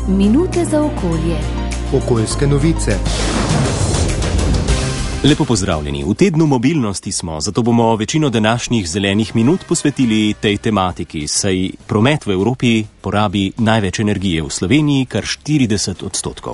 Minute za okolje. Okoljske novice. Lepo pozdravljeni. V tednu mobilnosti smo, zato bomo večino današnjih zelenih minut posvetili tej tematiki, saj promet v Evropi porabi največ energije, v Sloveniji kar 40%.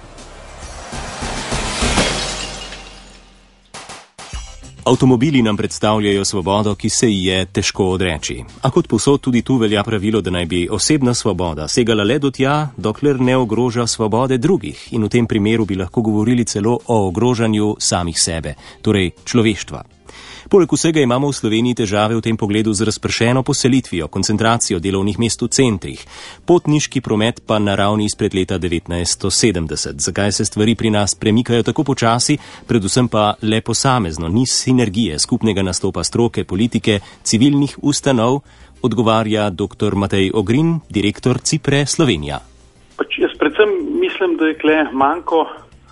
Avtomobili nam predstavljajo svobodo, ki se ji je težko odreči. A kot povsod tudi tu velja pravilo, da naj bi osebna svoboda segala le do tja, dokler ne ogroža svobode drugih. In v tem primeru bi lahko govorili celo o ogrožanju samih sebe, torej človeštva. Poleg vsega imamo v Sloveniji težave v tem pogledu z razpršeno poselitvijo, koncentracijo delovnih mest v centrih. Potniški promet pa na ravni izpred leta 1970. Zakaj se stvari pri nas premikajo tako počasi, predvsem pa le posamezno, ni sinergije, skupnega nastopa stroke, politike, civilnih ustanov, odgovarja dr. Matej Ogrin, direktor Cipre Slovenija. Jaz predvsem mislim, da je kle manjko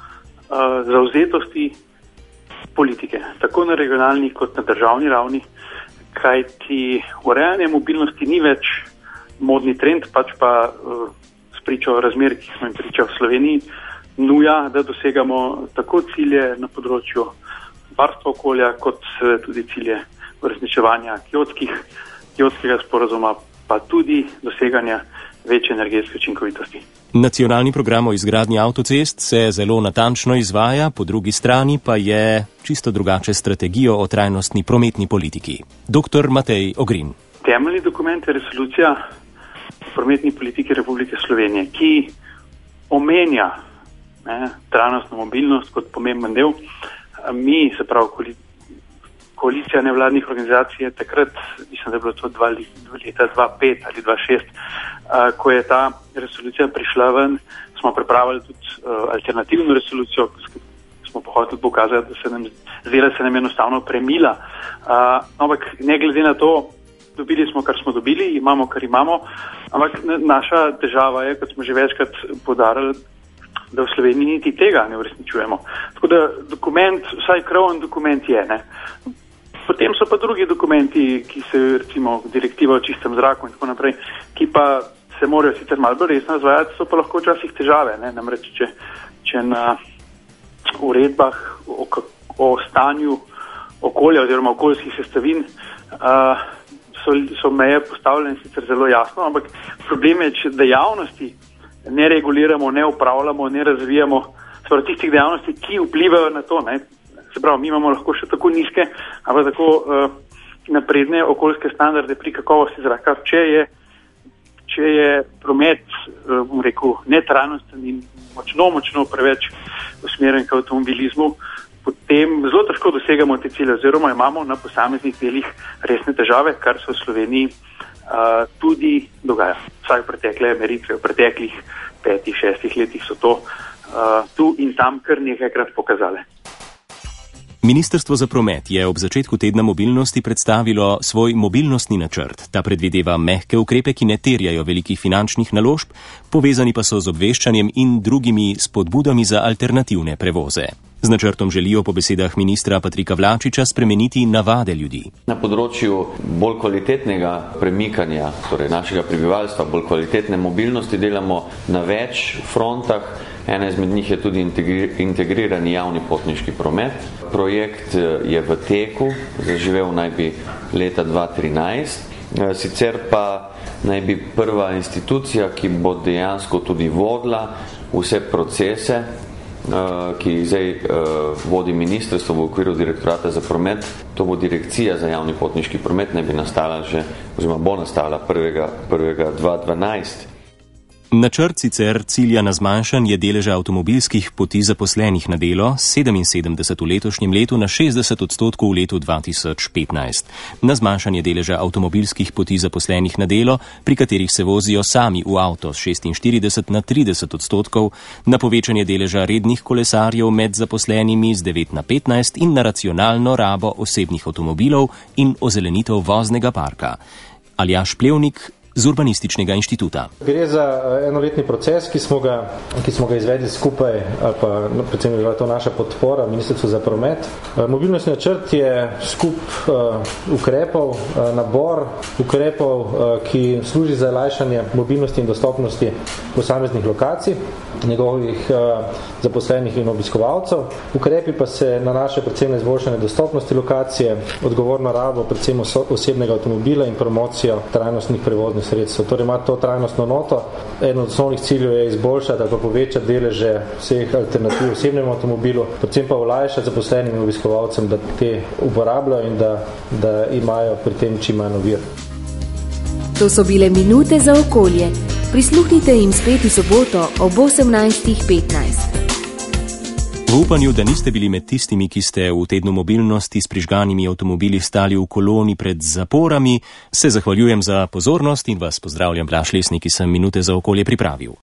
zavzetosti politike, tako na regionalni kot na državni ravni, kajti urejanje mobilnosti ni več modni trend, pač pa spričo razmer, ki smo jim priča v Sloveniji, nuja, da dosegamo tako cilje na področju varstva okolja, kot tudi cilje uresničevanja Kjotskega sporazuma, pa tudi doseganja večje energetske učinkovitosti. Nacionalni program o izgradnji avtocest se zelo natančno izvaja, po drugi strani pa je čisto drugače strategijo o trajnostni prometni politiki. Dr. Matej Ogrin. Temeljni dokument je resolucija prometni politike Republike Slovenije, ki omenja trajnostno mobilnost kot pomemben del. Mi, se pravi koalicija nevladnih organizacij, je takrat, mislim, da je bilo to leta 2005 ali 2006, ko je ta resolucija prišla ven, smo pripravili tudi alternativno resolucijo, smo pa hoteli pokazati, da se nam enostavno premila. Ampak ne glede na to, dobili smo, kar smo dobili, imamo, kar imamo, ampak naša težava je, kot smo že večkrat poudarili, da v Sloveniji niti tega ne uresničujemo. Tako da dokument, vsaj krovni dokument je, ne. Potem so pa drugi dokumenti, ki se recimo direktiva o čistem zraku in tako naprej, ki pa se morajo sicer malo bolj resno izvajati, so pa lahko včasih težave, ne? Namreč, če na uredbah o stanju okolja oziroma okoljskih sestavin so meje postavljene sicer zelo jasno, ampak problem je, če dejavnosti ne reguliramo, ne upravljamo, ne razvijamo, sploh tistih dejavnosti, ki vplivajo na to, ne? Se pravi, mi imamo lahko še tako nizke, ampak tako napredne okoljske standarde pri kakovosti zraka. Če je promet, bom rekel, netrajnosten in močno preveč usmerjen k avtomobilizmu, potem zelo težko dosegamo te cilje oziroma imamo na posameznih delih resne težave, kar se v Sloveniji tudi dogaja. Vsaj pretekle meritve v preteklih 5-6 letih so to tu in tam kar nekajkrat pokazale. Ministrstvo za promet je ob začetku tedna mobilnosti predstavilo svoj mobilnostni načrt. Ta predvideva mehke ukrepe, ki ne terjajo velikih finančnih naložb, povezani pa so z obveščanjem in drugimi spodbudami za alternativne prevoze. Z načrtom želijo po besedah ministra Patrika Vlačiča spremeniti navade ljudi. Na področju bolj kvalitetnega premikanja, torej našega prebivalstva, bolj kvalitetne mobilnosti delamo na več frontah. Ena izmed njih je tudi integrirani javni potniški promet. Projekt je v teku, zaživel naj bi leta 2013. Sicer pa naj bi prva institucija, ki bo dejansko tudi vodila vse procese, ki zdaj vodi ministrstvo v okviru direktorata za promet, to bo direkcija za javni potniški promet, naj bi nastala že, oziroma bo nastala 1.2012. Načrt sicer cilja na zmanjšanje deleža avtomobilskih poti zaposlenih na delo 77 v letošnjem letu na 60% v letu 2015. Na zmanjšanje deleža avtomobilskih poti zaposlenih na delo, pri katerih se vozijo sami v avto s 46 na 30%, na povečanje deleža rednih kolesarjev med zaposlenimi z 9 na 15 in na racionalno rabo osebnih avtomobilov in ozelenitev voznega parka. Aljaž Plevnik, z Urbanističnega inštituta. Gre za enoletni proces, ki smo ga izvedli skupaj, ali pa predvsem je bila to naša podpora Ministrstvu za promet. Mobilnostni načrt je skup ukrepov, nabor ukrepov, ki služi za olajšanje mobilnosti in dostopnosti posameznih lokacij, njegovih zaposlenih in obiskovalcev. Ukrepi pa se nanašajo predvsem na izboljšanje dostopnosti lokacije, odgovorno rabo predvsem osebnega avtomobila in promocijo trajnostnih prevoznih sredstev. Torej ima to trajnostno noto. Eden od osnovnih ciljev je izboljšati ali pa povečati deleže vseh alternativ osebnemu avtomobilu, predvsem pa olajšati zaposlenim in obiskovalcem, da te uporabljajo in da imajo pri tem čim manj ovir. To so bile minute za okolje. Prisluhnite jim spet v soboto ob 18:15. V upanju, da niste bili med tistimi, ki ste v tednu mobilnosti s prižganimi avtomobili stali v koloni pred zaporami, se zahvaljujem za pozornost in vas pozdravljam, Blaž Lesnik, ki sem minute za okolje pripravil.